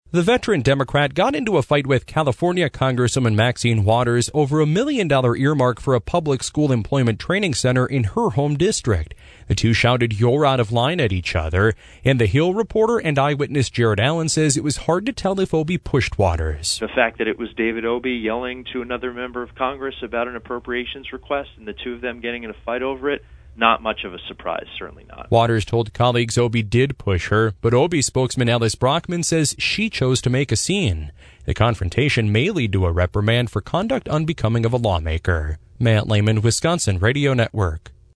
The veteran Democrat got into a fight with California Congresswoman Maxine Waters over a $1 million earmark for a public school employment training center in her home district. The two shouted "You're out of line" at each other, and the Hill reporter and eyewitness Jared Allen says it was hard to tell if Obey pushed Waters. The fact that it was David Obey yelling to another member of Congress about an appropriations request and the two of them getting in a fight over it, not much of a surprise, certainly not. Waters told colleagues Obey did push her, but Obey spokesman Alice Brockman says she chose to make a scene. The confrontation may lead to a reprimand for conduct unbecoming of a lawmaker. Matt Lehman, Wisconsin Radio Network.